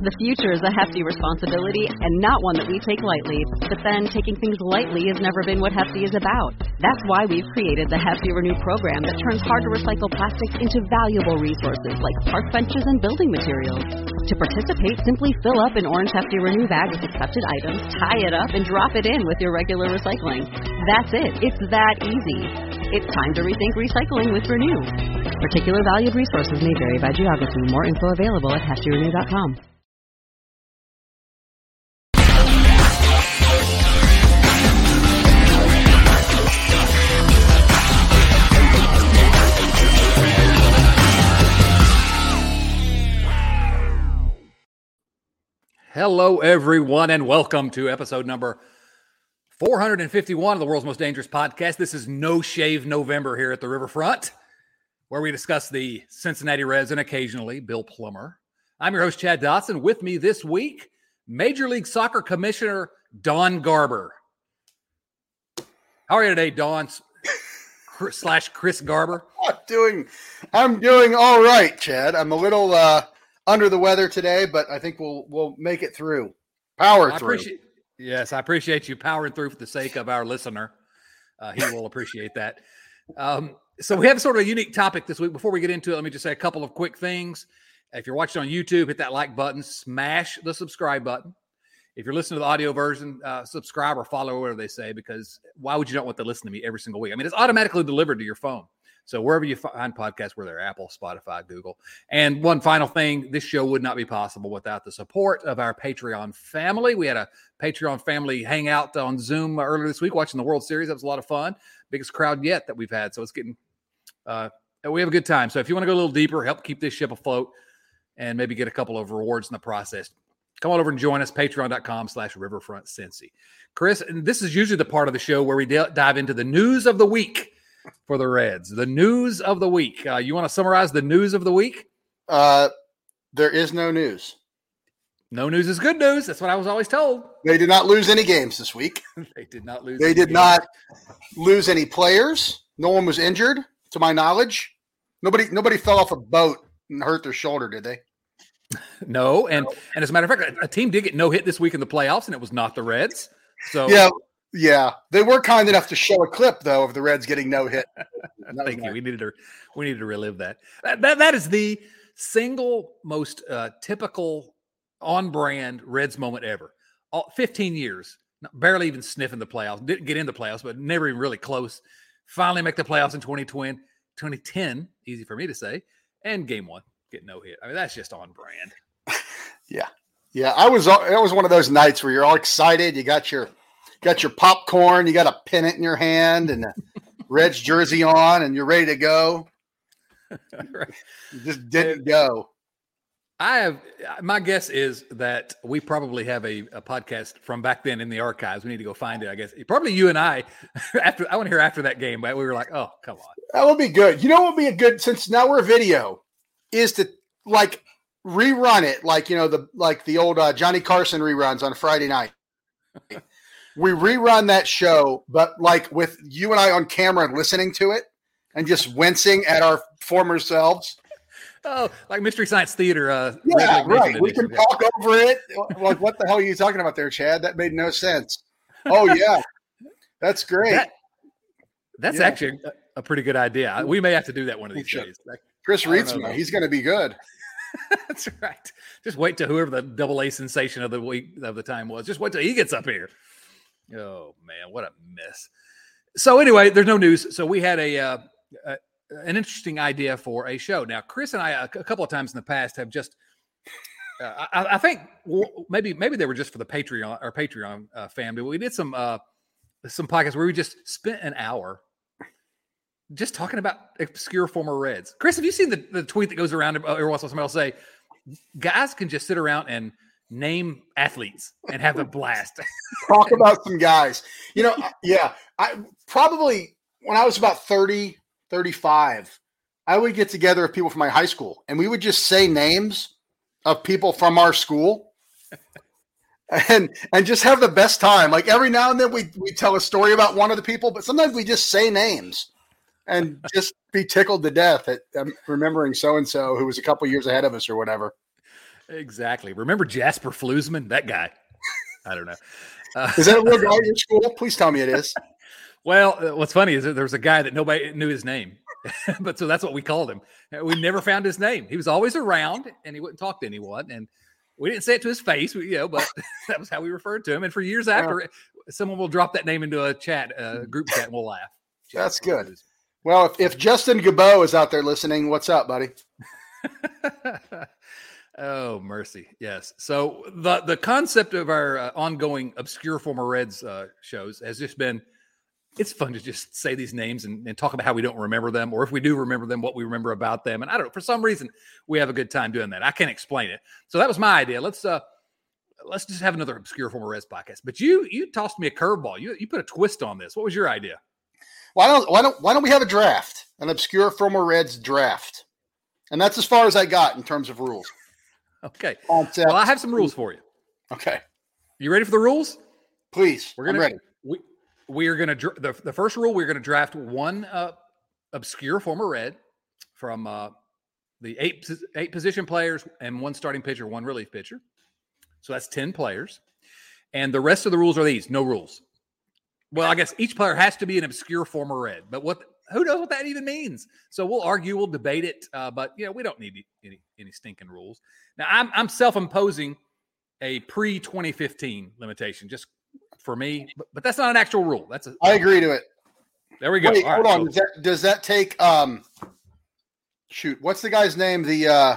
The future is a hefty responsibility and not one that we take lightly. But then taking things lightly has never been what Hefty is about. That's why we've created the Hefty Renew program that turns hard-to-recycle plastics into valuable resources like park benches and building materials. To participate, simply fill up an orange Hefty Renew bag with accepted items, tie it up, and drop it in with your regular recycling. That's it. It's that easy. It's time to rethink recycling with Renew. Particular valued resources may vary by geography. More info available at heftyrenew.com. Hello, everyone, and welcome to episode number 451 of the world's most dangerous podcast. This is No Shave November here at the Riverfront, where we discuss the Cincinnati Reds and occasionally Bill Plummer. I'm your host, Chad Dotson. With me this week, Major League Soccer Commissioner Don Garber. How are you today, Don / Chris Garber? I'm doing all right, Chad. I'm a little under the weather today, but I think we'll make it through. Power through. I appreciate you powering through for the sake of our listener. He will appreciate that. So we have sort of a unique topic this week. Before we get into it, let me just say a couple of quick things. If you're watching on YouTube, hit that like button, smash the subscribe button. If you're listening to the audio version, subscribe or follow, whatever they say, because why would you not want to listen to me every single week? I mean, it's automatically delivered to your phone. So wherever you find podcasts, whether they're Apple, Spotify, Google. And one final thing, this show would not be possible without the support of our Patreon family. We had a Patreon family hangout on Zoom earlier this week watching the World Series. That was a lot of fun. Biggest crowd yet that we've had. So it's getting, we have a good time. So if you want to go a little deeper, help keep this ship afloat and maybe get a couple of rewards in the process, come on over and join us, patreon.com/riverfrontcincy. Chris, and this is usually the part of the show where we dive into the news of the week for the Reds. The news of the week. You want to summarize the news of the week? There is no news. No news is good news. That's what I was always told. They did not lose any games this week. They did not lose. They did not lose any players. No one was injured, to my knowledge. Nobody fell off a boat and hurt their shoulder, did they? No, and as a matter of fact, a team did get no hit this week in the playoffs, and it was not the Reds. So yeah, they were kind enough to show a clip though of the Reds getting no hit. Thank you. We needed to relive that. That is the single most typical on-brand Reds moment ever. 15 years, barely even sniffing the playoffs. Didn't get in the playoffs, but never even really close. Finally make the playoffs in 2010. Easy for me to say. And game one, get no hit. I mean, that's just on brand. Yeah. It was one of those nights where you're all excited. You got your popcorn, you got a pennant in your hand and a Reds jersey on, and you're ready to go. Right. You just didn't go. My guess is that we probably have a podcast from back then in the archives. We need to go find it, I guess. Probably you and I, I want to hear after that game, but we were like, oh, come on. That would be good. You know what would be a good, since now we're video, is to like rerun it like, the old Johnny Carson reruns on Friday night. We rerun that show, but like with you and I on camera and listening to it and just wincing at our former selves. Oh, like Mystery Science Theater. Yeah, right. We can talk over it. Like, what the hell are you talking about there, Chad? That made no sense. Oh, yeah. That's great. That's actually a pretty good idea. We may have to do that one of these days. Chris Reedsma, he's going to be good. That's right. Just wait till whoever the double A sensation of the week of the time was. Just wait till he gets up here. Oh, man, what a mess. So anyway, there's no news. So we had an interesting idea for a show. Now, Chris and I, a couple of times in the past, have just, I think maybe they were just for the Patreon family. We did some podcasts where we just spent an hour just talking about obscure former Reds. Chris, have you seen the tweet that goes around every once in a while? Somebody will say, guys can just sit around and name athletes and have a blast. Talk about some guys. I probably, when I was about 30, 35, I would get together with people from my high school, and we would just say names of people from our school and just have the best time. Like every now and then we tell a story about one of the people, but sometimes we just say names and just be tickled to death at remembering so-and-so who was a couple years ahead of us or whatever. Exactly. Remember Jasper Flusman? That guy. I don't know. Is that a real guy at your school? Please tell me it is. Well, what's funny is that there was a guy that nobody knew his name, but so that's what we called him. We never found his name. He was always around, and he wouldn't talk to anyone. And we didn't say it to his face, but that was how we referred to him. And for years after, someone will drop that name into a chat, group chat, and we'll laugh. That's good. Well, if Justin Gabot is out there listening, what's up, buddy? Oh, mercy. Yes. So the concept of our ongoing Obscure Former Reds shows has just been, it's fun to just say these names and talk about how we don't remember them, or if we do remember them, what we remember about them. And I don't know, for some reason, we have a good time doing that. I can't explain it. So that was my idea. Let's just have another Obscure Former Reds podcast. But you tossed me a curveball. You put a twist on this. What was your idea? Why don't we have a draft, an Obscure Former Reds draft? And that's as far as I got in terms of rules. Okay. Well, I have some rules for you. Okay. You ready for the rules? Please. I'm ready. We are going to the first rule. We're going to draft one obscure former Red from the eight position players and one starting pitcher, one relief pitcher. So that's 10 players, and the rest of the rules are these: no rules. Well, I guess each player has to be an obscure former Red, but who knows what that even means? So we'll argue, we'll debate it, but we don't need any stinking rules. Now I'm self-imposing a pre-2015 limitation just for me, but that's not an actual rule. I agree to it. There we go. Wait, hold on. Does that take what's the guy's name? The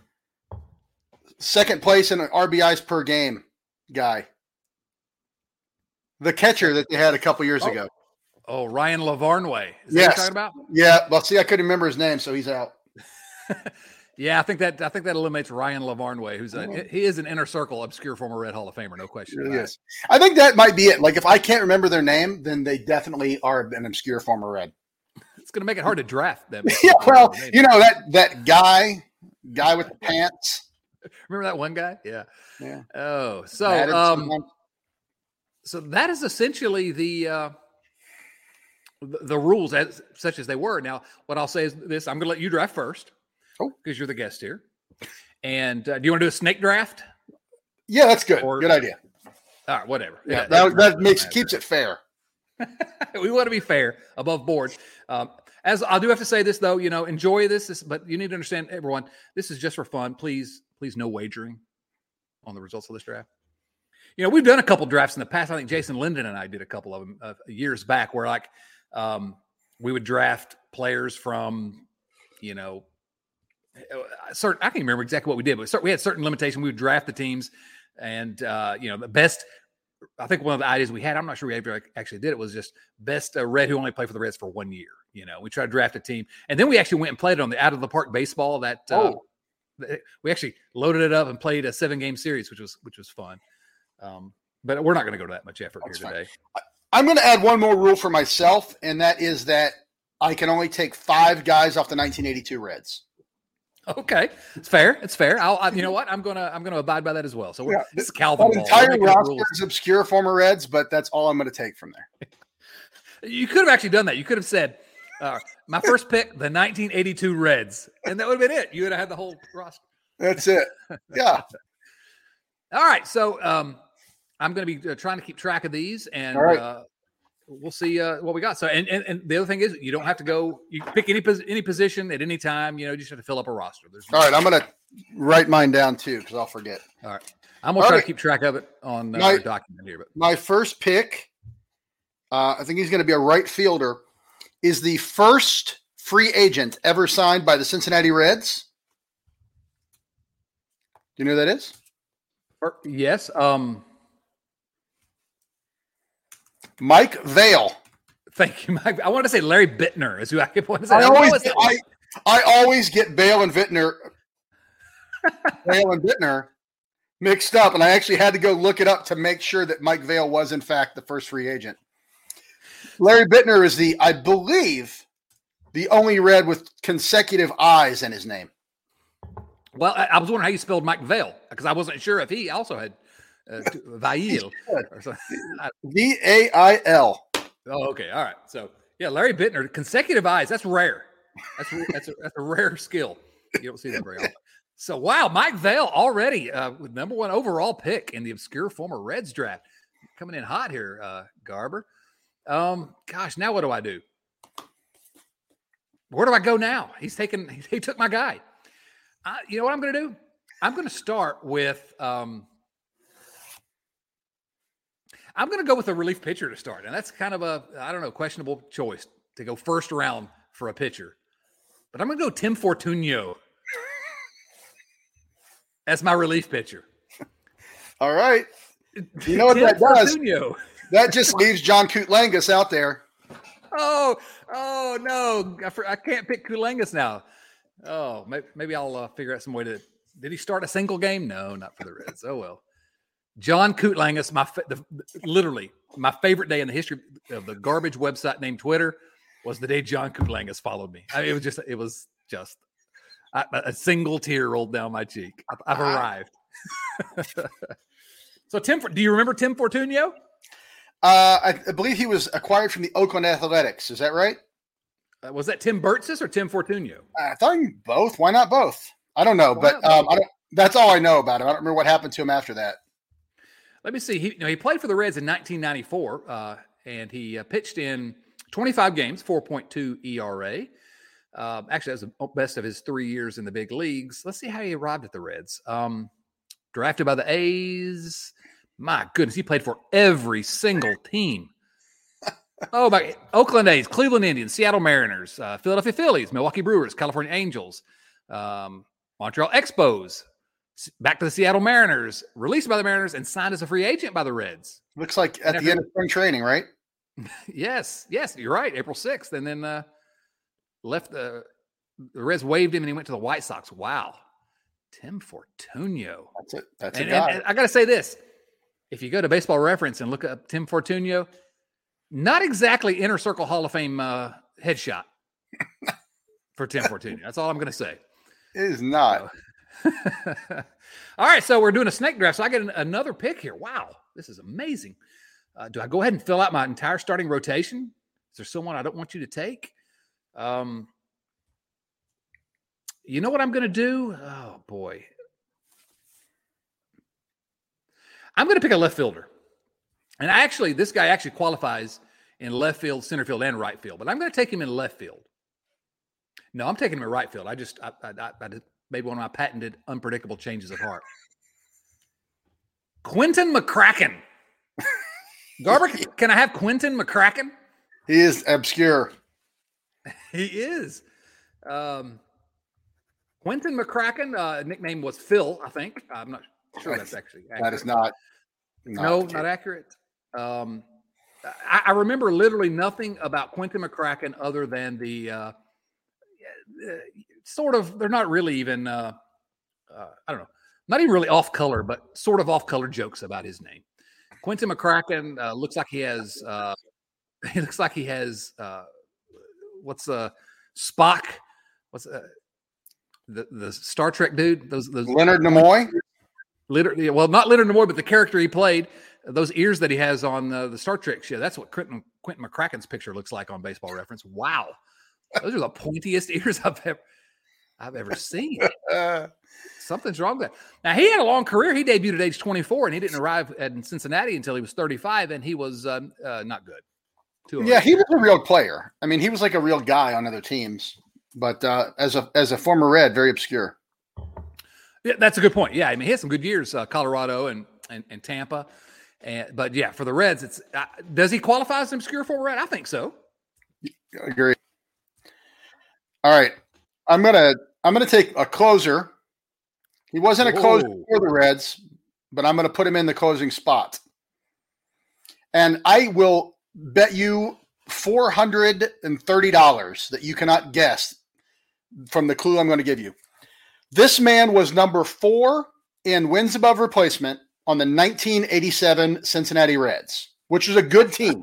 second place in RBIs per game guy. The catcher that they had a couple years ago. Oh, Ryan Lavarnway. Is that what you're talking about? Yeah. Well, see, I couldn't remember his name, so he's out. Yeah, I think that eliminates Ryan Lavarnway, he is an inner circle obscure former Red Hall of Famer, no question. Really is. I think that might be it. Like, if I can't remember their name, then they definitely are an obscure former Red. It's going to make it hard to draft them. Yeah, well, that guy with the pants. Remember that one guy? Yeah. Yeah. Oh, so so that is essentially the rules such as they were. Now, what I'll say is this: I'm going to let you draft first. Because you're the guest here. And do you want to do a snake draft? Yeah, that's good. Good idea. All right, whatever. Yeah, that keeps it fair. We want to be fair, above board. As I do have to say this, though, enjoy this, but you need to understand, everyone, this is just for fun. Please, no wagering on the results of this draft. We've done a couple drafts in the past. I think Jason Linden and I did a couple of them years back where, we would draft players from, I can't remember exactly what we did, but we had certain limitations. We would draft the teams, and the best. I think one of the ideas we had, I'm not sure we ever actually did it, was just best Red who only played for the Reds for 1 year. We tried to draft a team, and then we actually went and played on the out of the park baseball. We actually loaded it up and played a 7-game series, which was fun. But we're not going to go to that much effort here today. I'm going to add one more rule for myself, and that is that I can only take 5 guys off the 1982 Reds. Okay, it's fair. It's fair. You know what? I'm gonna abide by that as well. So this is Calvin Ball. Entire roster is obscure former Reds, but that's all I'm going to take from there. You could have actually done that. You could have said, "My first pick, the 1982 Reds," and that would have been it. You would have had the whole roster. That's it. Yeah. All right. So I'm going to be trying to keep track of these, and we'll see what we got. So, and the other thing is, you don't have to go. You can pick any position at any time. You just have to fill up a roster. All right, I'm going to write mine down too because I'll forget. All right, I'm going to try to keep track of it on the document here. But my first pick, I think he's going to be a right fielder, is the first free agent ever signed by the Cincinnati Reds. Do you know who that is? Yes. Mike Vail. Thank you, Mike. I want to say Larry Bittner is who I want to say. I always get Vail and Bittner mixed up, and I actually had to go look it up to make sure that Mike Vail was, in fact, the first free agent. Larry Bittner is I believe, the only Red with consecutive I's in his name. Well, I was wondering how you spelled Mike Vail because I wasn't sure if he also had Vail or something. Vail. Oh, okay. All right. So, yeah, Larry Bittner, consecutive I's. That's rare. That's a rare skill. You don't see that very often. So, wow, Mike Vail already with number 1 overall pick in the obscure former Reds draft. Coming in hot here, Garber. Gosh, now what do I do? Where do I go now? He took my guy. You know what I'm going to do? I'm going to start with I'm going to go with a relief pitcher to start. And that's kind of questionable choice to go first round for a pitcher. But I'm going to go Tim Fortuno as my relief pitcher. All right. You know what that does? Fortuno. That just leaves John Kutlangas out there. Oh no. I can't pick Kulangas now. Oh, maybe I'll figure out some way to. Did he start a single game? No, not for the Reds. Oh, well. John Kutlangas, literally my favorite day in the history of the garbage website named Twitter was the day John Kutlangas followed me. I mean, it was just a single tear rolled down my cheek. I've arrived. So, do you remember Tim Fortuno? I believe he was acquired from the Oakland Athletics. Is that right? Was that Tim Burtsis or Tim Fortuno? I thought both. Why not both? I don't know, but that's all I know about him. I don't remember what happened to him after that. Let me see. He played for the Reds in 1994, and he pitched in 25 games, 4.2 ERA. Actually, that was the best of his 3 years in the big leagues. Let's see how he arrived at the Reds. Drafted by the A's. My goodness, he played for every single team. Oh, my! Oakland A's, Cleveland Indians, Seattle Mariners, Philadelphia Phillies, Milwaukee Brewers, California Angels, Montreal Expos, back to the Seattle Mariners, released by the Mariners, and signed as a free agent by the Reds. Looks like at the end of spring training, right? Yes, you're right. April 6th, and then left the Reds waived him, and he went to the White Sox. Wow, Tim Fortuno. That's it. That's a guy. And I got to say this: if you go to Baseball Reference and look up Tim Fortuno, not exactly Inner Circle Hall of Fame headshot for Tim Fortuno. That's all I'm going to say. It is not. All right, so we're doing a snake draft. So I get another pick here. Wow, this is amazing. Do I go ahead and fill out my entire starting rotation? Is there someone I don't want you to take? You know what I'm going to do? Oh, boy. I'm going to pick a left fielder. And this guy actually qualifies in left field, center field, and right field. But I'm going to take him in left field. No, I'm taking him in right field. I made one of my patented unpredictable changes of heart. Quentin McCracken. Garber, can I have Quentin McCracken? He is obscure. He is. Quentin McCracken, nickname was Phil, I think. I'm not sure that's actually accurate. That is not not accurate. I remember literally nothing about Quentin McCracken other than the sort of, they're not really even, I don't know, not even really off color, but sort of off color jokes about his name. Quentin McCracken looks like he has, what's Spock? What's the Star Trek dude? Those Leonard Nimoy? Well, not Leonard Nimoy, but the character he played, those ears that he has on the Star Trek show. That's what Quentin McCracken's picture looks like on Baseball Reference. Wow. Those are the pointiest ears I've ever seen. Something's wrong with that. Now, he had a long career. He debuted at age 24, and he didn't arrive in Cincinnati until he was 35, and he was not good. Yeah, he was a real player. I mean, he was like a real guy on other teams, but as a former Red, very obscure. Yeah, that's a good point. Yeah, I mean, he had some good years, Colorado and Tampa. But, yeah, for the Reds, it's does he qualify as an obscure former Red? I think so. I agree. All right. I'm gonna take a closer. He wasn't a closer for the Reds, but I'm going to put him in the closing spot. And I will bet you $430 that you cannot guess from the clue I'm going to give you. This man was number 4 in wins above replacement on the 1987 Cincinnati Reds, which was a good team.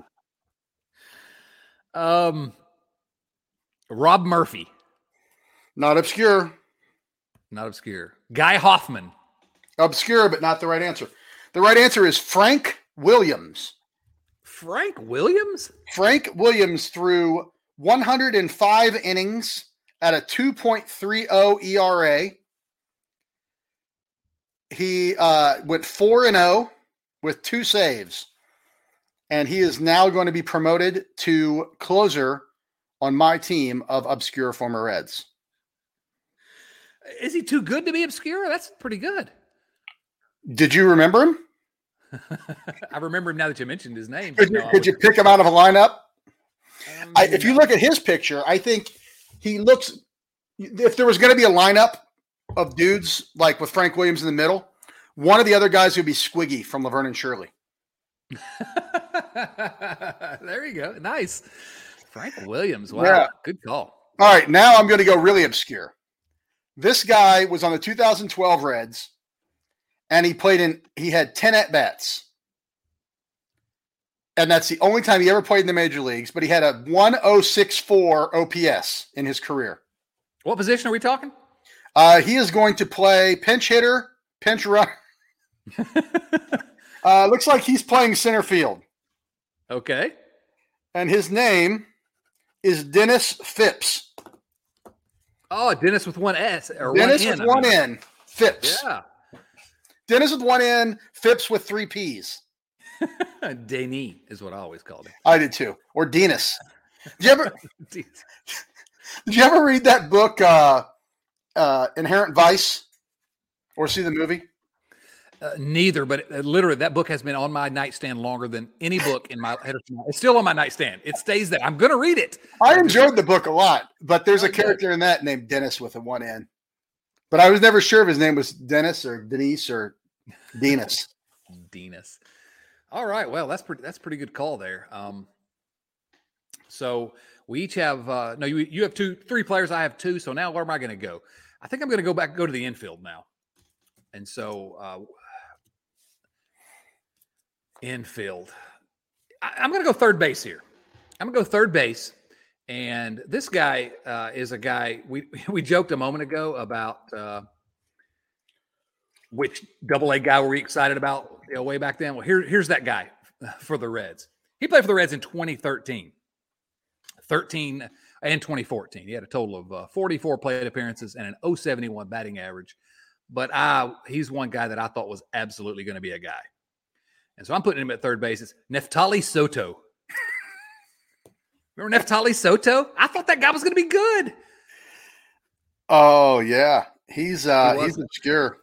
Rob Murphy. Not obscure. Not obscure. Guy Hoffman. Obscure, but not the right answer. The right answer is Frank Williams. Frank Williams? Frank Williams threw 105 innings at a 2.30 ERA He went 4-0 with 2 saves, and he is now going to be promoted to closer on my team of obscure former Reds. Is he too good to be obscure? That's pretty good. Did you remember him? I remember him now that you mentioned his name. Could you pick him out of a lineup? If you look at his picture, I think he looks – if there was going to be a lineup of dudes like with Frank Williams in the middle, one of the other guys would be Squiggy from Laverne and Shirley. There you go. Nice. Frank Williams. Wow. Yeah. Good call. All right. Now I'm going to go really obscure. This guy was on the 2012 Reds, and he had 10 at-bats. And that's the only time he ever played in the major leagues, but he had a 1.064 OPS in his career. What position are we talking? He is going to play pinch hitter, pinch runner. Looks like he's playing center field. Okay. And his name is Dennis Phipps. Oh, Dennis with one S. Or Dennis one N, with one N. Phipps. Yeah. Dennis with one N, Phipps with 3 Ps. Denis is what I always called him. I did too. Or Dennis. Did you ever read that book, Inherent Vice, or see the movie? Neither, but literally that book has been on my nightstand longer than any book in my head. It's still on my nightstand. It stays there. I'm going to read it. I enjoyed the book a lot, but there's a character in that named Dennis with a 1 N. But I was never sure if his name was Dennis or Denise or Dennis. Dennis. All right. Well, that's pretty good call there. So we each have no. You have 3 players. I have 2. So now where am I going to go? I think I'm going to go to the infield now. And so infield. I'm going to go third base here. I'm going to go third base. And this guy is a guy we joked a moment ago about which AA guy were we excited about way back then. Well, here's that guy for the Reds. He played for the Reds in 2013, 13 and 2014. He had a total of 44 plate appearances and an .071 batting average. But he's one guy that I thought was absolutely going to be a guy. And so I'm putting him at third base. It's Neftali Soto. Remember Neftali Soto? I thought that guy was going to be good. Oh, yeah. He's obscure.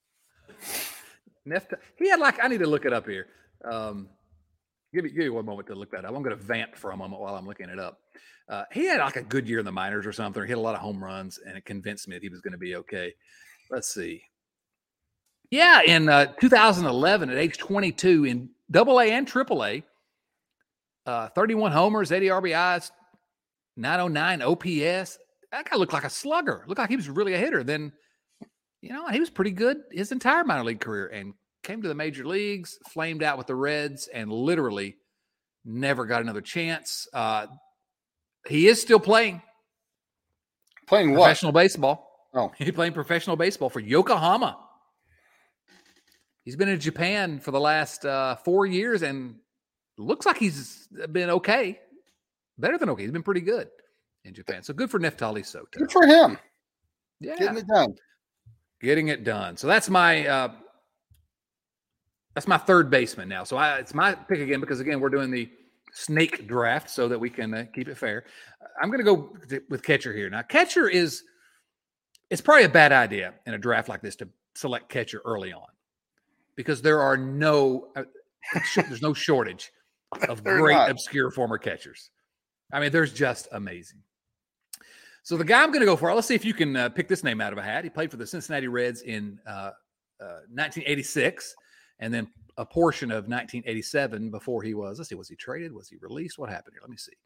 He had I need to look it up here. Give me one moment to look that up. I'm going to vamp for a moment while I'm looking it up. He had a good year in the minors or something. He hit a lot of home runs, and it convinced me that he was going to be okay. Let's see. Yeah, in 2011, at age 22, in AA and AAA, 31 homers, 80 RBIs, 909 OPS. That guy looked like a slugger. Looked like he was really a hitter. Then, he was pretty good his entire minor league career and came to the major leagues, flamed out with the Reds, and literally never got another chance. He is still playing. Playing what? Professional baseball. Oh. He's playing professional baseball for Yokohama. He's been in Japan for the last 4 years and looks like he's been okay. Better than okay. He's been pretty good in Japan. So good for Neftali Soto. Good for him. Yeah. Getting it done. So that's my third baseman now. So it's my pick again because, again, we're doing the snake draft so that we can keep it fair. I'm going to go with catcher here. Now, catcher it's probably a bad idea in a draft like this to select catcher early on because there's no shortage of great obscure former catchers. I mean, there's just amazing. So the guy I'm going to go for, let's see if you can pick this name out of a hat. He played for the Cincinnati Reds in 1986 and then a portion of 1987 before he was he traded? Was he released? What happened here? Let me see.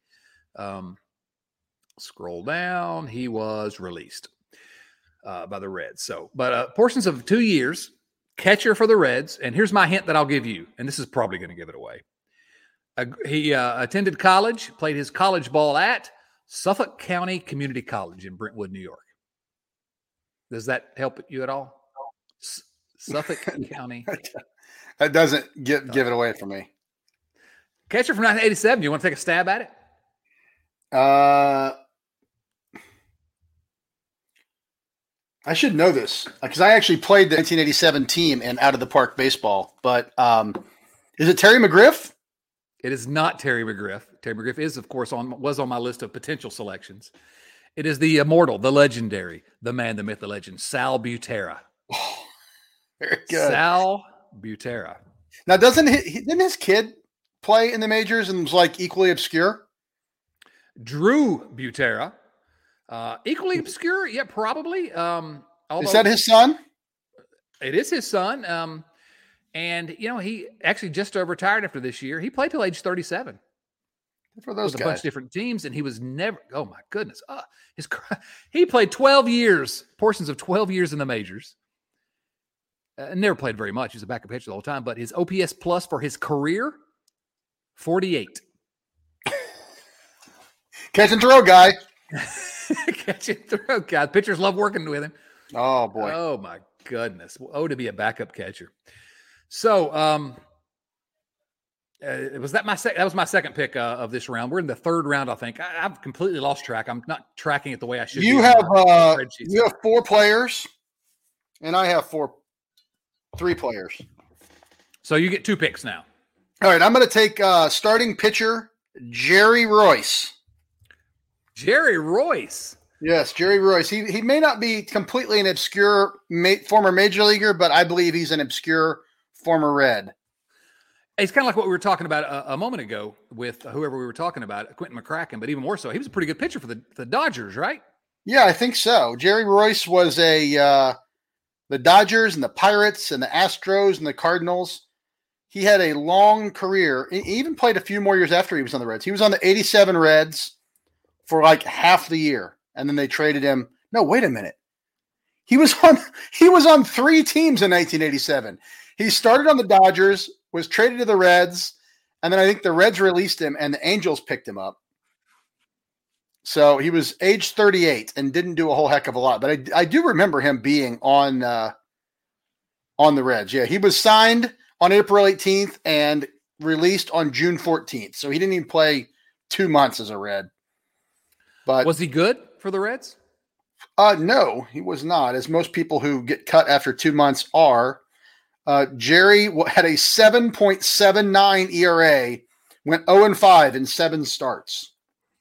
Scroll down. He was released by the Reds. So, but portions of 2 years, catcher for the Reds. And here's my hint that I'll give you. And this is probably going to give it away. He attended college, played his college ball at Suffolk County Community College in Brentwood, New York. Does that help you at all? Suffolk County. That doesn't give it away for me. Catcher from 1987. You want to take a stab at it? I should know this because I actually played the 1987 team in Out of the Park baseball. But is it Terry McGriff? It is not Terry McGriff. Terry McGriff is, of course, was on my list of potential selections. It is the immortal, the legendary, the man, the myth, the legend, Sal Butera. Oh, very good. Sal Butera. Now, didn't his kid play in the majors and was like equally obscure? Drew Butera. Equally obscure, yeah, probably. Is that his son? It is his son. And, he actually just retired after this year. He played till age 37. For those with guys. A bunch of different teams, and he was never, oh my goodness. He played 12 years, portions of 12 years in the majors. Never played very much. He was a backup pitcher the whole time, but his OPS plus for his career, 48. Catch and throw guy. Catch and throw guy. Pitchers love working with him. Oh, boy. Oh, my goodness. Oh, to be a backup catcher. So, that was my second pick of this round. We're in the third round, I think. I've completely lost track. I'm not tracking it the way I should. You have 4 players, and I have 3 players. So you get 2 picks now. All right, I'm going to take starting pitcher Jerry Royce. Jerry Royce. Yes, Jerry Royce. He may not be completely an obscure former major leaguer, but I believe he's an obscure former Red. It's kind of like what we were talking about a moment ago with whoever we were talking about, Quentin McCracken, but even more so, he was a pretty good pitcher for the Dodgers, right? Yeah, I think so. Jerry Royce was the Dodgers and the Pirates and the Astros and the Cardinals. He had a long career. He even played a few more years after he was on the Reds. He was on the 87 Reds for like half the year, and then they traded him. No, wait a minute. He was on 3 teams in 1987. He started on the Dodgers, was traded to the Reds, and then I think the Reds released him and the Angels picked him up. So he was age 38 and didn't do a whole heck of a lot. But I do remember him being on the Reds. Yeah, he was signed on April 18th and released on June 14th. So he didn't even play 2 months as a Red. But was he good for the Reds? No, he was not, as most people who get cut after 2 months are. Jerry had a 7.79 ERA, went 0-5 in 7 starts.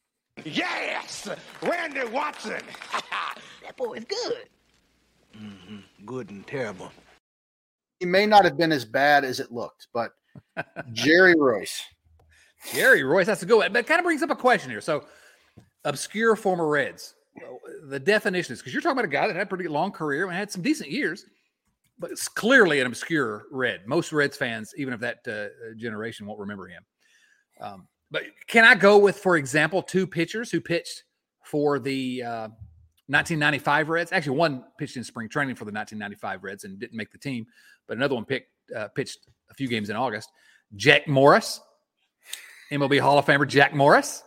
Yes! Randy Watson! That boy is good. Mm-hmm. Good and terrible. He may not have been as bad as it looked, but Jerry Royce. Jerry Royce, that's a good one. But it kind of brings up a question here. So, obscure former Reds. The definition is, because you're talking about a guy that had a pretty long career and had some decent years, but it's clearly an obscure Red. Most Reds fans, even of that generation, won't remember him. But can I go with, for example, 2 pitchers who pitched for the 1995 Reds? Actually, one pitched in spring training for the 1995 Reds and didn't make the team, but another one pitched a few games in August. Jack Morris, MLB Hall of Famer Jack Morris,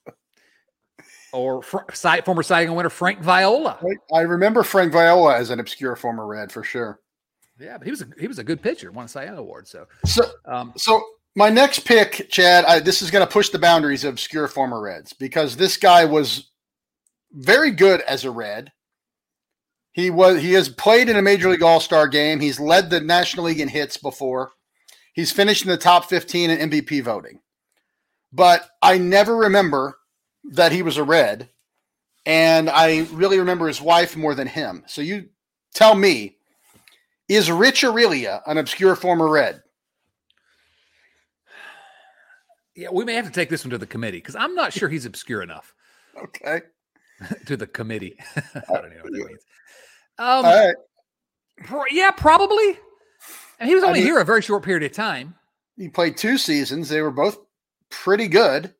or former Cy Young winner Frank Viola. I remember Frank Viola as an obscure former Red for sure. Yeah, but he was a good pitcher, won a Cy Young award. So my next pick, Chad, this is going to push the boundaries of obscure former Reds because this guy was very good as a Red. He has played in a Major League All-Star game. He's led the National League in hits before. He's finished in the top 15 in MVP voting. But I never remember that he was a Red, and I really remember his wife more than him. So you tell me, is Rich Aurelia an obscure former Red? Yeah, we may have to take this one to the committee because I'm not sure he's obscure enough. Okay. To the committee. I don't know what that means. All right. Yeah, probably. And he was only here a very short period of time. He played 2 seasons. They were both pretty good.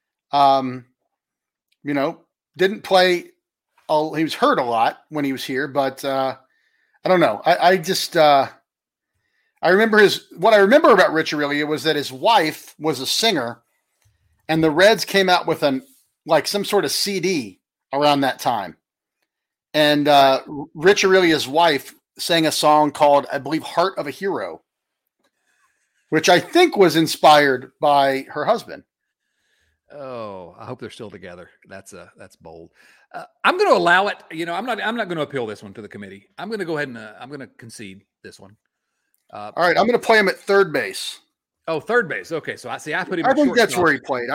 Didn't play. He was hurt a lot when he was here, but I don't know. I remember what I remember about Rich Aurelia was that his wife was a singer, and the Reds came out with some sort of CD around that time. And Rich Aurelia's wife sang a song called, I believe, Heart of a Hero, which I think was inspired by her husband. Oh, I hope they're still together. That's bold. I'm going to allow it. I'm not going to appeal this one to the committee. I'm going to go ahead and I'm going to concede this one. All right, I'm going to play him at third base. Oh, third base. Okay, so I put him. I at think that's shortstop. where he played.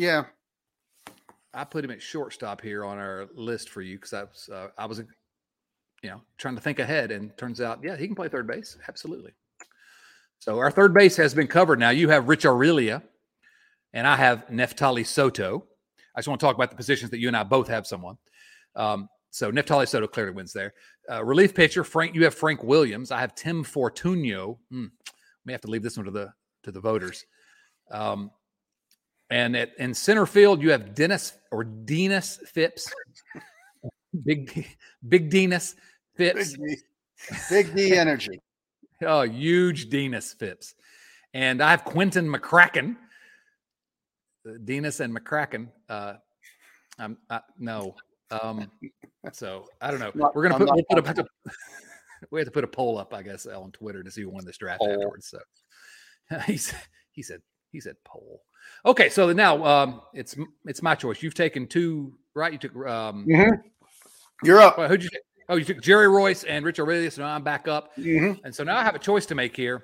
I put him at shortstop here on our list for you because I was trying to think ahead, and turns out, yeah, he can play third base. Absolutely. So our third base has been covered. Now you have Rich Aurelia, and I have Neftali Soto. I just want to talk about the positions that you and I both have someone. So Neftali Soto clearly wins there. Relief pitcher, you have Frank Williams. I have Tim Fortunio. May have to leave this one to the voters. And in center field, you have Denis Phipps. Big Denis Phipps. Big D energy. Oh, huge Denis Phipps. And I have Quentin McCracken. Denis and McCracken. No. So I don't know. We're gonna we have to put a poll up, I guess, on Twitter to see who won this draft afterwards. So he said poll. Okay, so now it's my choice. You've taken two, right? You took You're up. Who'd you take? Oh, you took Jerry Royce and Rich Aurelia, so now I'm back up. And so now I have a choice to make here.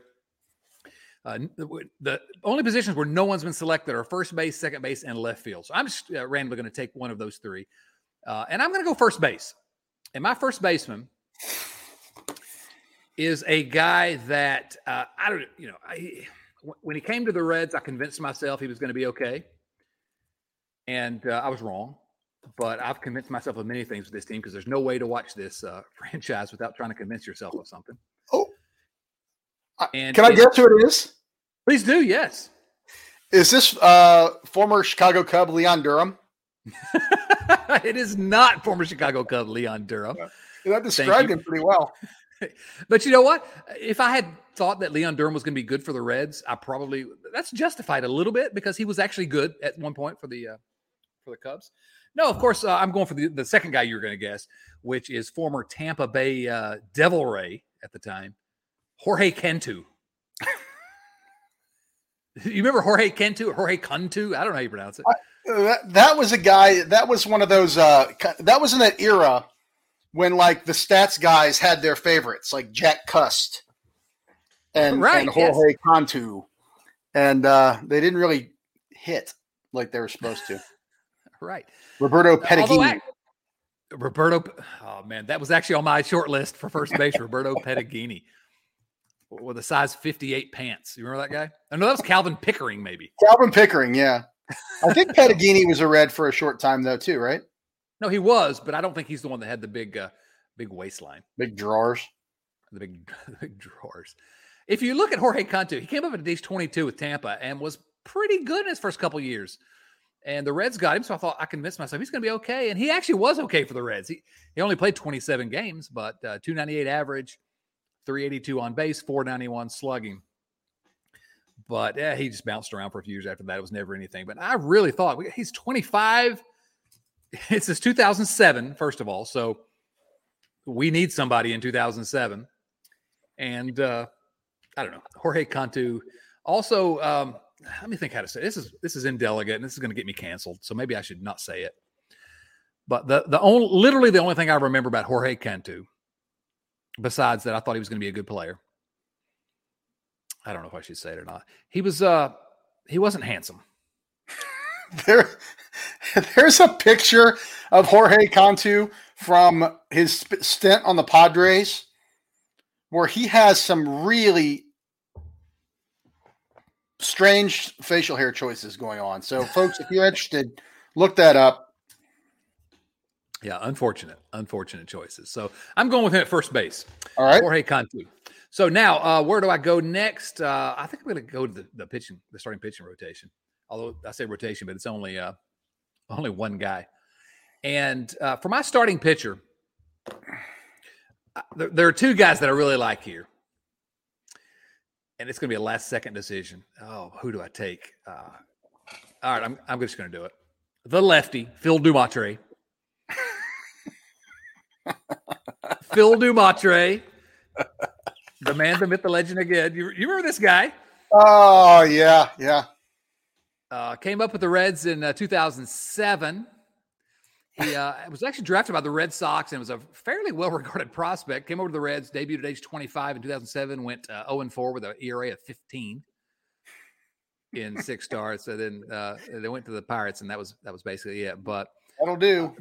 The only positions where no one's been selected are first base, second base, and left field. So I'm just randomly going to take one of those three. And I'm going to go first base. And my first baseman is a guy that when he came to the Reds, I convinced myself he was going to be okay. And I was wrong. But I've convinced myself of many things with this team because there's no way to watch this franchise without trying to convince yourself of something. Oh. Can I guess who it is? Please do, yes. Is this former Chicago Cub Leon Durham? It is not former Chicago Cub Leon Durham. That described him pretty well. But you know what? If I had thought that Leon Durham was going to be good for the Reds, that's justified a little bit because he was actually good at one point for the Cubs. No, of course, I'm going for the second guy you were going to guess, which is former Tampa Bay Devil Ray at the time, Jorge Cantu. You remember Jorge Cantu or Jorge Cantu? I don't know how you pronounce it. That was a guy. That was one of those. That was in that era when like the stats guys had their favorites, like Jack Cust and Jorge Cantu, and they didn't really hit like they were supposed to. Right. Roberto Pettigini. Oh man, that was actually on my short list for first base. Roberto Pettigini with a size 58 pants. You remember that guy? I know that was Calvin Pickering, maybe. Calvin Pickering, yeah. I think Pettigini was a Red for a short time though, too, right? No, he was, but I don't think he's the one that had the big waistline, big drawers, the big drawers. If you look at Jorge Cantu, he came up at age 22 with Tampa and was pretty good in his first couple years. And the Reds got him, so I thought I convinced myself he's going to be okay. And he actually was okay for the Reds. He only played 27 games, but 298 average, 382 on base, 491 slugging. But he just bounced around for a few years after that. It was never anything. But I really thought he's 25. It's his 2007, first of all. So we need somebody in 2007. And I don't know. Jorge Cantu. Also, let me think how to say it. This is indelicate, and this is going to get me canceled. So maybe I should not say it. But literally the only thing I remember about Jorge Cantu, besides that I thought he was going to be a good player. I don't know if I should say it or not. He wasn't handsome. There's a picture of Jorge Cantu from his stint on the Padres where he has some really strange facial hair choices going on. So, folks, if you're interested, look that up. Yeah, unfortunate choices. So I'm going with him at first base. All right. Jorge Cantu. So now, where do I go next? I think I'm going to go to the starting pitching rotation. Although I say rotation, but it's only one guy. And for my starting pitcher, there are two guys that I really like here. And it's going to be a last-second decision. Oh, who do I take? All right, I'm just going to do it. The lefty, Phil Dumatre. Phil Dumatre, the man, the myth, the legend again. You remember this guy? Oh, yeah. Came up with the Reds in 2007. He was actually drafted by the Red Sox and was a fairly well-regarded prospect. Came over to the Reds, debuted at age 25 in 2007, went 0-4 with an ERA of 15 in 6 starts. So then they went to the Pirates, and that was basically it. But that'll do.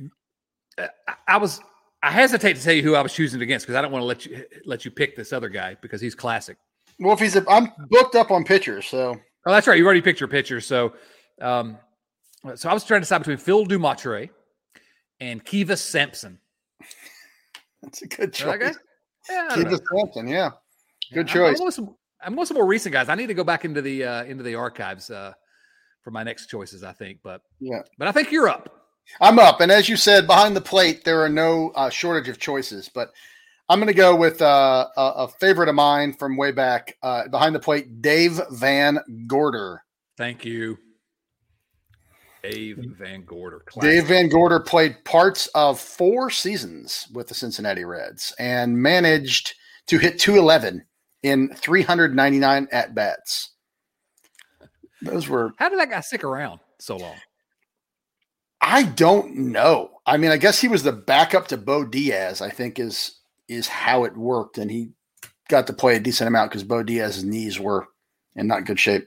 I hesitate to tell you who I was choosing against because I don't want to let you pick this other guy because he's classic. Well, if I'm booked up on pitchers, so. Oh, that's right. You already picked your pitcher. So I was trying to decide between Phil Dumartre and Kivas Sampson. That's a good choice. Okay? Yeah, Kivas Sampson, yeah. Good choice. I'm going some more recent guys. I need to go back into the archives for my next choices, I think. But I think you're up. I'm up. And as you said, behind the plate, there are no shortage of choices. But I'm going to go with a favorite of mine from way back behind the plate, Dave Van Gorder. Thank you. Dave Van Gorder. Classic. Dave Van Gorder played parts of 4 seasons with the Cincinnati Reds and managed to hit .211 in 399 at-bats. Those were. How did that guy stick around so long? I don't know. I mean, I guess he was the backup to Bo Diaz, I think is how it worked. And he got to play a decent amount because Bo Diaz's knees were in not good shape.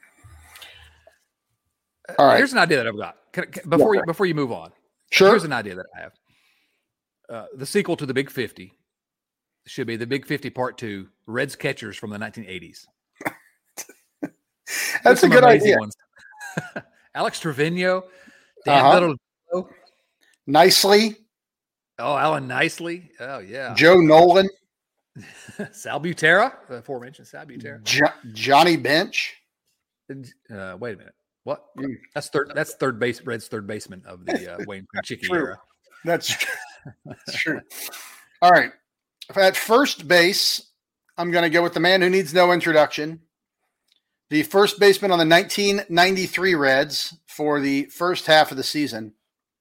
All right. Here's an idea that I've got before you move on. Sure. Here's an idea that I have. The sequel to the Big 50 should be the Big 50 Part 2, Reds catchers from the 1980s. That's a good idea. Alex Trevino, Dan Little, Nicely. Oh, Alan Nicely. Oh, yeah. Joe Nolan. Sal Butera, the aforementioned Sal Butera. Johnny Bench. Wait a minute. What? That's third base. Red's third baseman of the Wayne Chickie era. That's true. All right. At first base, I'm going to go with the man who needs no introduction. The first baseman on the 1993 Reds for the first half of the season,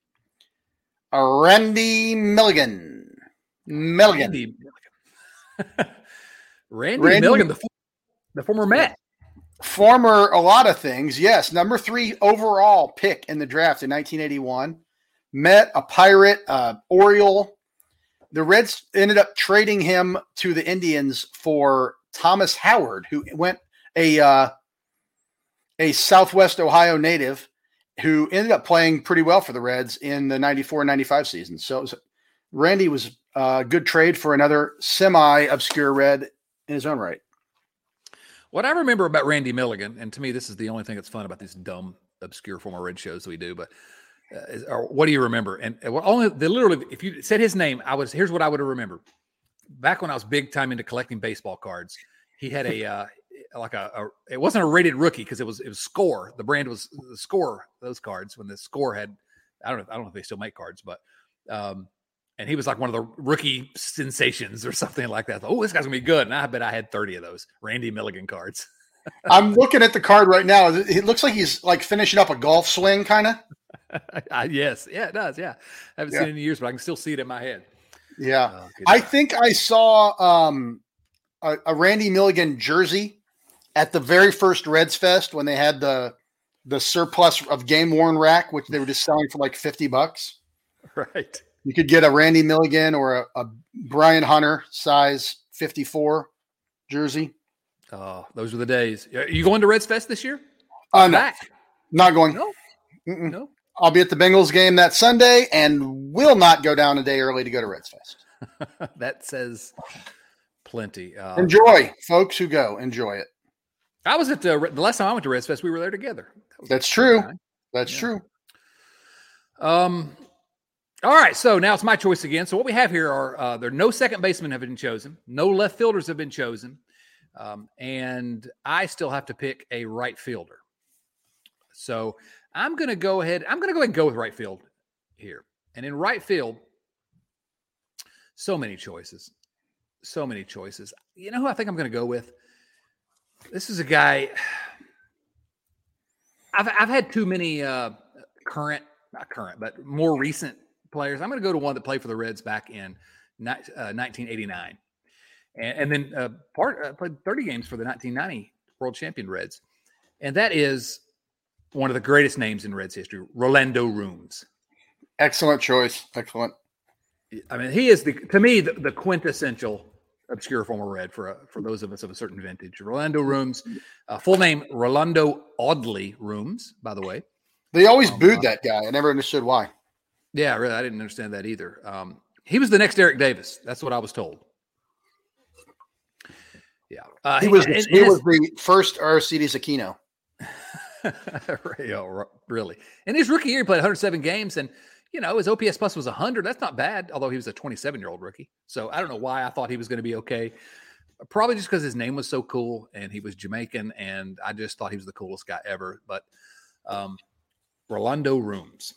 Randy Milligan. Randy Milligan, the former Met. Former a lot of things, yes. Number 3 overall pick in the draft in 1981. Met, a Pirate, Oriole. The Reds ended up trading him to the Indians for Thomas Howard, who went a Southwest Ohio native who ended up playing pretty well for the Reds in the 94-95 season. So Randy was a good trade for another semi-obscure Red in his own right. What I remember about Randy Milligan, and to me this is the only thing that's fun about these dumb, obscure former Red shows that we do, but what do you remember? And literally, if you said his name, here's what I would have remembered. Back when I was big time into collecting baseball cards, he had it wasn't a rated rookie because it was Score. The brand was the Score, those cards when the Score had, I don't know if they still make cards, but and he was like one of the rookie sensations or something like that. Oh, this guy's gonna be good. And I bet I had 30 of those Randy Milligan cards. I'm looking at the card right now. It looks like he's like finishing up a golf swing, kind of. Yes. Yeah, it does. Yeah. I haven't seen it in years, but I can still see it in my head. Yeah. I think I saw a Randy Milligan jersey at the very first Reds Fest when they had the surplus of game worn rack, which they were just selling for like $50. Right. You could get a Randy Milligan or a Brian Hunter size 54 jersey. Oh, those were the days. Are you going to Reds Fest this year? No, not going. No. No. I'll be at the Bengals game that Sunday and will not go down a day early to go to Reds Fest. That says plenty. Enjoy, folks who go. Enjoy it. I was at the last time I went to Reds Fest, we were there together. That's true. That's true. All right, so now it's my choice again. So what we have here are there are no second basemen have been chosen, no left fielders have been chosen, and I still have to pick a right fielder. So I'm going to go ahead and go with right field here. And in right field, so many choices. You know who I think I'm going to go with? This is a guy. I've had too many not current, but more recent players. I'm going to go to one that played for the Reds back in 1989, and then played 30 games for the 1990 World Champion Reds, and that is one of the greatest names in Reds history, Rolando Rooms. Excellent choice. Excellent. I mean, he is to me the quintessential obscure former Red for those of us of a certain vintage. Rolando Rooms, full name Rolando Audley Rooms, by the way. They always booed that guy. I never understood why. Yeah, really, I didn't understand that either. He was the next Eric Davis. That's what I was told. Yeah, he was the first Aristides Aquino. Really. In his rookie year, he played 107 games, and his OPS plus was 100. That's not bad, although he was a 27-year-old rookie. So I don't know why I thought he was going to be okay. Probably just because his name was so cool, and he was Jamaican, and I just thought he was the coolest guy ever. But Rolando Rooms.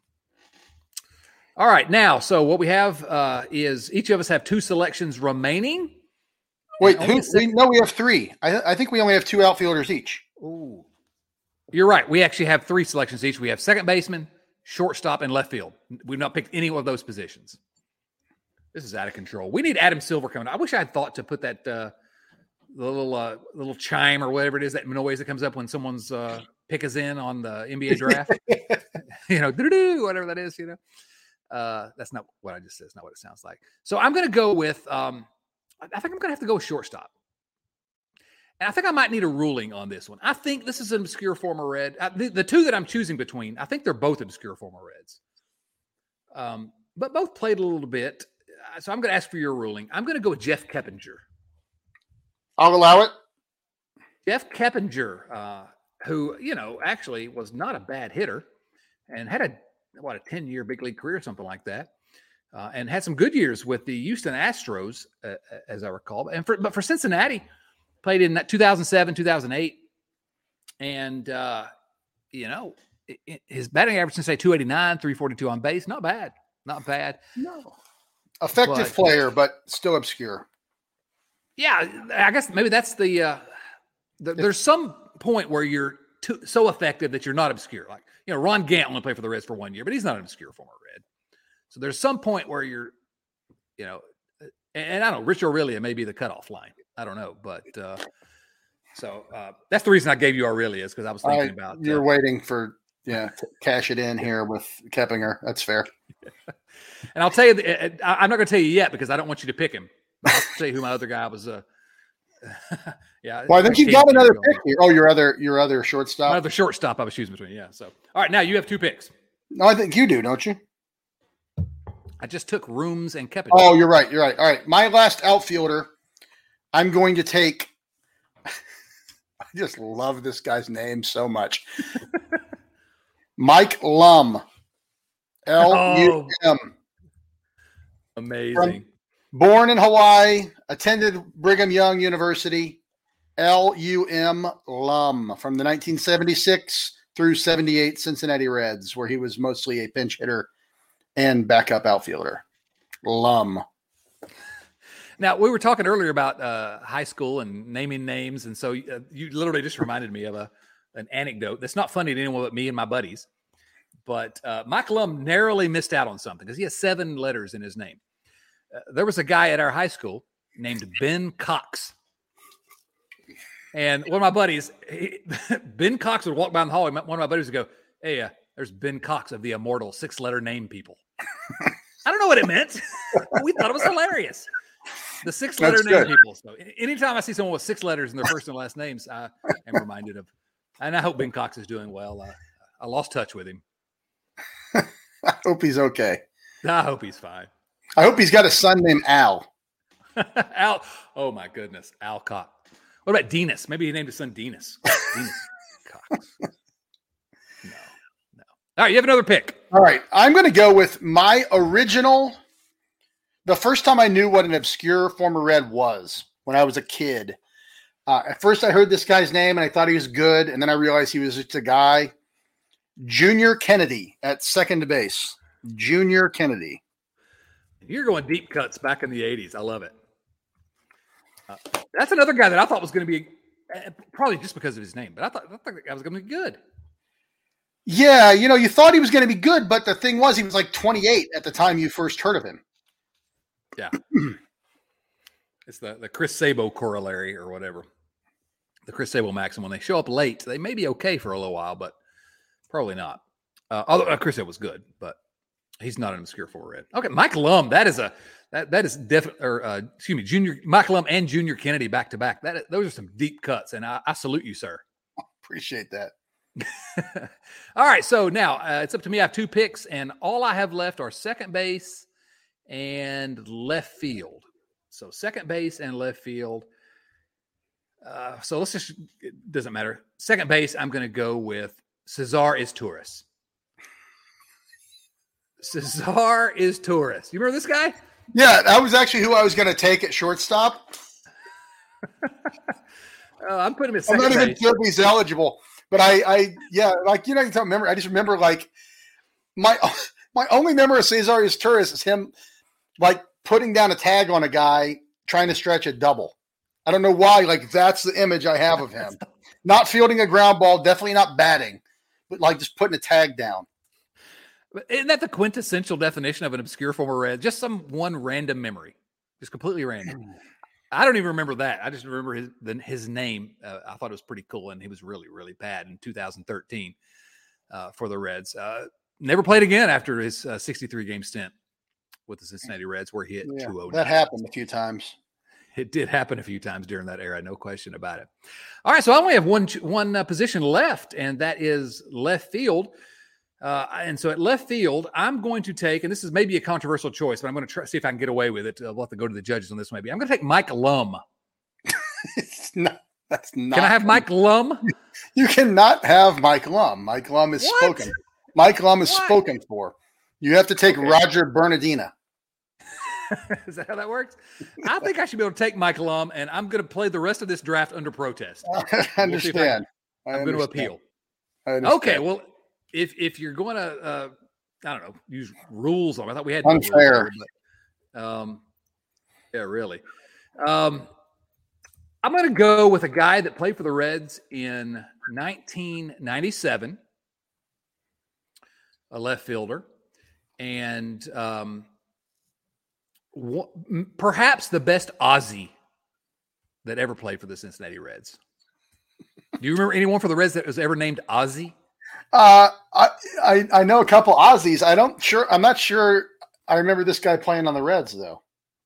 All right, now, so what we have is each of us have 2 selections remaining. Wait, we have 3. I think we only have 2 outfielders each. Ooh. You're right. We actually have 3 selections each. We have second baseman, shortstop, and left field. We've not picked any of those positions. This is out of control. We need Adam Silver coming. I wish I had thought to put that the little chime or whatever it is, that noise that comes up when someone's pick is in on the NBA draft. Whatever that is. That's not what I just said. It's not what it sounds like. So I'm going to go with. I think I'm going to have to go with shortstop. And I think I might need a ruling on this one. I think this is an obscure former Red. The 2 that I'm choosing between, I think they're both obscure former Reds. But both played a little bit. So I'm going to ask for your ruling. I'm going to go with Jeff Keppinger. I'll allow it. Jeff Keppinger, who, actually was not a bad hitter and had a 10-year big league career, something like that. And had some good years with the Houston Astros, as I recall. But for Cincinnati, played in that 2007, 2008. And, his batting average since 289, 342 on base. Not bad. Not bad. No. Effective player, but still obscure. Yeah, I guess maybe that's there's some point where you're so effective that you're not obscure. Like, Ron Gant only played for the Reds for 1 year, but he's not an obscure former Red. So there's some point where you're, and I don't know, Rich Aurelia may be the cutoff line. I don't know, but so that's the reason I gave you Aurelia, is because I was thinking about. You're waiting for to cash it in here with Keppinger. That's fair. And I'll tell you, I'm not going to tell you yet because I don't want you to pick him. I'll tell you who my other guy was. Yeah. Well, I think you got another pick here. Oh, your other shortstop. Another shortstop I was choosing between. Yeah. So, all right, now you have 2 picks. No, I think you do, don't you? I just took Rooms and Keppinger. Oh, you're right. All right. My last outfielder, I'm going to take. I just love this guy's name so much. Mike Lum. L-U-M. Amazing. Born in Hawaii, attended Brigham Young University. L-U-M Lum from the 1976 through 78 Cincinnati Reds, where he was mostly a pinch hitter and backup outfielder. Lum. Now, we were talking earlier about high school and naming names, and so you literally just reminded me of an anecdote that's not funny to anyone but me and my buddies. But Mike Lum narrowly missed out on something because he has 7 letters in his name. There was a guy at our high school named Ben Cox. And one of my buddies, Ben Cox would walk down the hallway. One of my buddies would go, "Hey, there's Ben Cox of the immortal 6-letter name people." I don't know what it meant. We thought it was hilarious. The 6-letter name people. So anytime I see someone with 6 letters in their first and last names, I am reminded of. And I hope Ben Cox is doing well. I lost touch with him. I hope he's okay. I hope he's fine. I hope he's got a son named Al. Al. Oh my goodness, Al Cox. What about Dinas? Maybe he named his son Dinas. Dinas Cox. No. All right, you have another pick. All right, I'm going to go with my original. The first time I knew what an obscure former Red was, when I was a kid. At first, I heard this guy's name and I thought he was good, and then I realized he was just a guy. Junior Kennedy at second base. Junior Kennedy. You're going deep cuts back in the 80s. I love it. That's another guy that I thought was going to be, probably just because of his name, but I thought that guy was going to be good. Yeah, you thought he was going to be good, but the thing was, he was like 28 at the time you first heard of him. Yeah. It's the Chris Sabo corollary or whatever. The Chris Sabo maxim, when they show up late, they may be okay for a little while, but Probably not. Although Chris Ed was good, but he's not an obscure former Red. Okay, Mike Lum. That is definitely. Or excuse me, Junior Mike Lum and Junior Kennedy back to back. Those are some deep cuts, and I salute you, sir. Appreciate that. All right, so now it's up to me. I have 2 picks, and all I have left are second base and left field. So second base and left field. So let's just, it doesn't matter. Second base, I'm going to go with Cesar Izturis. Cesar Izturis. You remember this guy? Yeah, that was actually who I was going to take at shortstop. I'm putting him at I'm second not even base. sure if he's eligible, but I don't remember. I just remember like my only memory of Cesar Izturis is him like putting down a tag on a guy trying to stretch a double. I don't know why. Like that's the image I have of him. Not fielding a ground ball, definitely not batting, but like just putting a tag down. Isn't that the quintessential definition of an obscure former Red? Just some one random memory, just completely random. I don't even remember that. I just remember his name. I thought it was pretty cool, and he was really, really bad in 2013 for the Reds. Never played again after his 63-game stint with the Cincinnati Reds, where he hit 209. That happened a few times. It did happen a few times during that era, no question about it. All right, so I only have one position left, and that is left field. And so at left field, I'm going to take, and this is maybe a controversial choice, but I'm going to try see if I can get away with it. We'll have to go to the judges on this maybe. I'm going to take Mike Lum. That's not. Can I have Mike Lum? You cannot have Mike Lum. Mike Lum is spoken. Mike Lum is spoken for. You have to take Roger Bernardina. Is that how that works? I think I should be able to take Mike Lum, and I'm going to play the rest of this draft under protest. I understand. I'm going to appeal. Okay, well, if you're going to, I don't know, use rules on, I thought we had unfair. Rules, but, yeah, really. I'm going to go with a guy that played for the Reds in 1997, a left fielder, and perhaps the best Aussie that ever played for the Cincinnati Reds. Do you remember anyone for the Reds that was ever named Ozzie? I know a couple Aussies. I'm not sure. I remember this guy playing on the Reds though.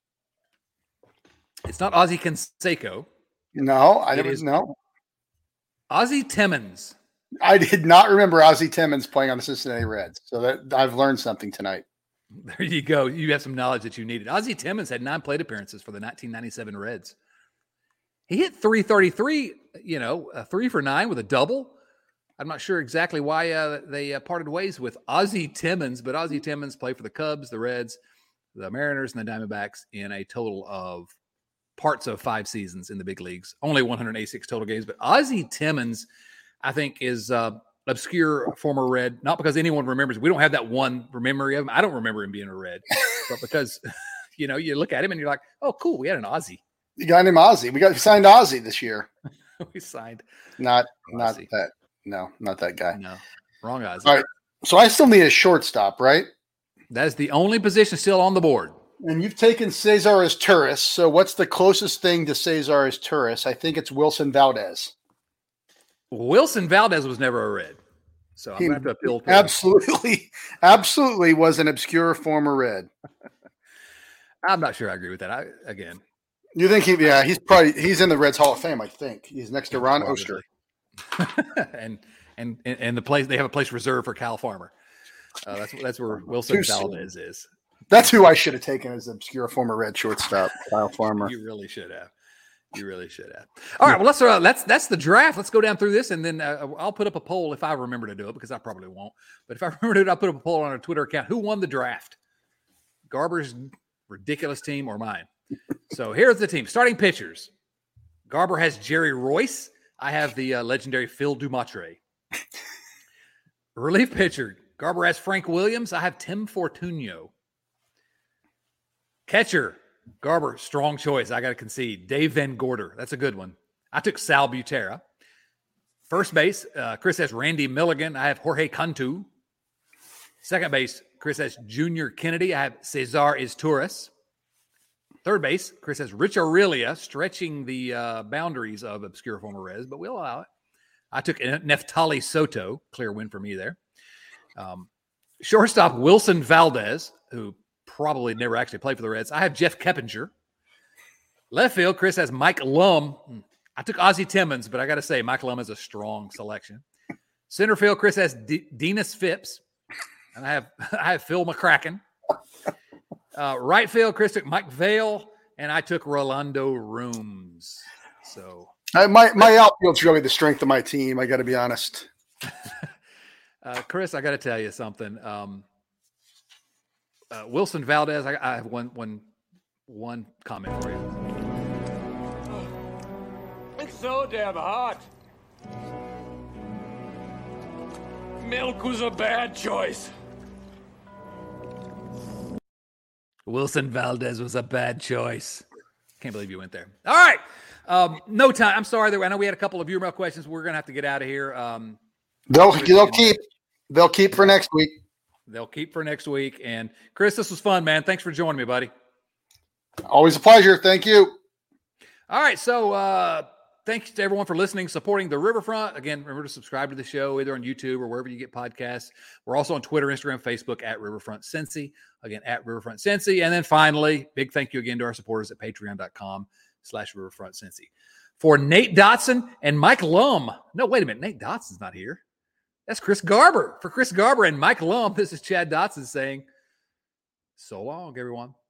It's not Ozzie Canseco. No, I never know. Ozzie Timmons. I did not remember Ozzie Timmons playing on the Cincinnati Reds. So that I've learned something tonight. There you go. You have some knowledge that you needed. Ozzie Timmons had 9 plate appearances for the 1997 Reds. He hit 333, 3 for 9 with a double. I'm not sure exactly why they parted ways with Ozzie Timmons, but Ozzie Timmons played for the Cubs, the Reds, the Mariners, and the Diamondbacks in a total of parts of 5 seasons in the big leagues. Only 186 total games, but Ozzie Timmons, I think, is obscure former Red, not because anyone remembers. We don't have that one memory of him. I don't remember him being a Red, but because, you look at him and you're like, oh, cool, we had an Ozzie. You got him Ozzie. We signed Ozzie this year. We signed. Not Ozzie. that. No, not that guy. No, wrong Ozzie. All right. So I still need a shortstop, right? That is the only position still on the board. And you've taken Cesar Izturis. So what's the closest thing to Cesar Izturis? I think it's Wilson Valdez. Wilson Valdez was never a Red. So I'm going to have to appeal to absolutely was an obscure former Red. I'm not sure I agree with that. You think he's in the Reds Hall of Fame, I think. He's next to Ron Oster. and the place, they have a place reserved for Cal Farmer. That's where Wilson Valdez is. That's who I should have taken as obscure former Red shortstop, Kyle Farmer. You really should have. All right, well, that's the draft. Let's go down through this, and then I'll put up a poll if I remember to do it, because I probably won't. But if I remember to do it, I'll put up a poll on our Twitter account. Who won the draft? Garber's ridiculous team or mine? So here's the team. Starting pitchers. Garber has Jerry Royce. I have the legendary Phil Dumatre. Relief pitcher. Garber has Frank Williams. I have Tim Fortuno. Catcher. Garber, strong choice. I got to concede. Dave Van Gorder. That's a good one. I took Sal Butera. First base, Chris has Randy Milligan. I have Jorge Cantu. Second base, Chris has Junior Kennedy. I have Cesar Izturis. Third base, Chris has Rich Aurelia, stretching the boundaries of obscure former Reds, but we'll allow it. I took Neftali Soto. Clear win for me there. Shortstop Wilson Valdez, who probably never actually played for the Reds. I have Jeff Keppinger. Left field, Chris has Mike Lum. I took Ozzie Timmons, but I got to say, Mike Lum is a strong selection. Center field, Chris has Denis Phipps. And I have Phil McCracken. Right field, Chris took Mike Vail. And I took Rolando Rooms. So my outfield's really the strength of my team. I got to be honest. Chris, I got to tell you something. Wilson Valdez, I have one comment for you. It's so damn hot. Milk was a bad choice. Wilson Valdez was a bad choice. Can't believe you went there. All right. No time. I'm sorry. I know we had a couple of viewer mail questions. We're going to have to get out of here. They'll keep for next week. They'll keep for next week. And Chris, this was fun, man. Thanks for joining me, buddy. Always a pleasure. Thank you. All right. So thanks to everyone for listening, supporting the Riverfront. Again, remember to subscribe to the show either on YouTube or wherever you get podcasts. We're also on Twitter, Instagram, Facebook at Riverfront Cincy. Again, at Riverfront Cincy. And then finally, big thank you again to our supporters at patreon.com/Riverfront Cincy. For Nate Dotson and Mike Lum. No, wait a minute. Nate Dotson's not here. That's Chris Garber. For Chris Garber and Mike Lum, this is Chad Dotson saying, so long, everyone.